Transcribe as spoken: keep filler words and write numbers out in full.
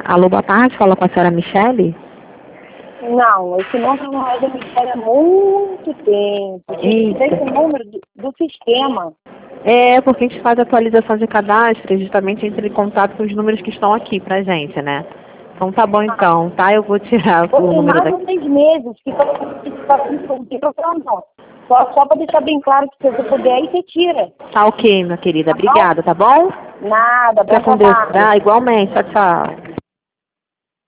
Alô, boa tarde, fala com a senhora Michele? Não, esse número não é da Michele há muito tempo. Tem que tirar esse número do, do sistema. É, porque a gente faz atualização de cadastro e justamente entra em contato com os números que estão aqui pra gente, né? Então tá bom então, tá? Eu vou tirar Vou o ter número mais daqui. de seis meses que não tem problema não. Só, só para deixar bem claro que se você puder aí, você tira. Tá ok, minha querida. Tá bom? Obrigada, tá bom? Nada, bom Fica com Deus. trabalho. Ah, igualmente. Tchau, tchau.